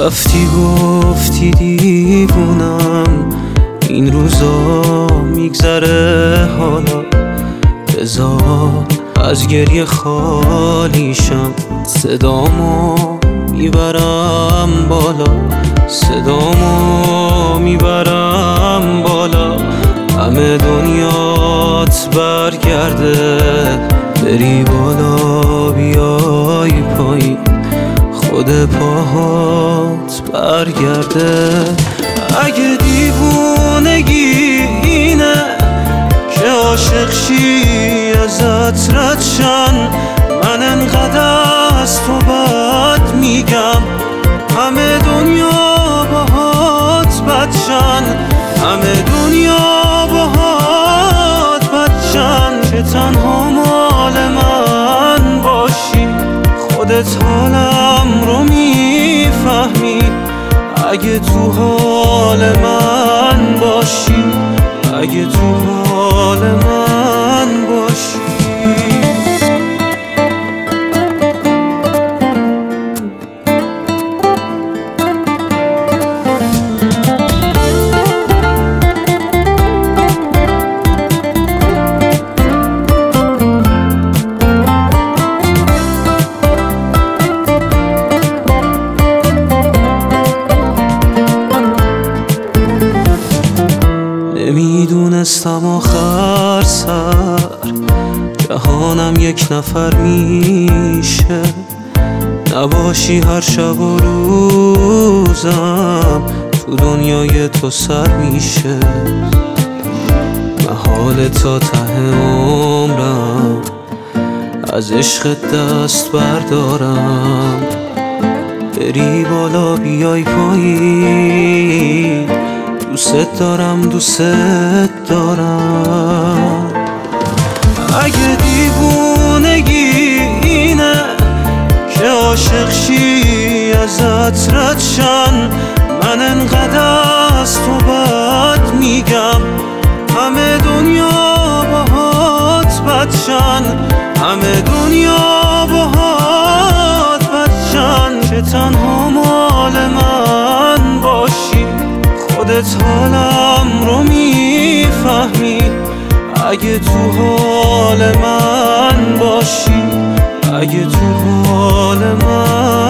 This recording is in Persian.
رفتی گفتی دیوونم، این روزا میگذره حالا، بذار از گریه خالیشم، صدامو میبرم بالا، صدامو میبرم بالا. همه دنیات برگرده، بری بالا بیای پایین، خود پاهات برگرده. اگه دیوونگی اینه که عاشق شی ازت رد شن، من انقدر از تو بد میگم، همه دنیا باهات بدشن، همه دنیا باهات بدشن. که تنها مال من باشی، خودت حالم رو میفهمی. اگه تو حال من باشی، اگه تو حال من باشی. نمیدونستم آخر سر جهانم یک نفر میشه، نباشی هر شب و روزم تو دنیای تو سر میشه. محال تا ته عمرم از عشق دست بردارم، بری بالا بیای پایین، دوست دارم دوست دارم. اگه دیوونگی اینه که عاشق شی ازت رد شن، من انقدر از تو بد میگم، همه دنیا باهات بدشن، همه دنیا باهات بدشن. که تنها مال من باشی، خودت حالم رو میفهمی. اگه تو حال من باشی، اگه تو حال من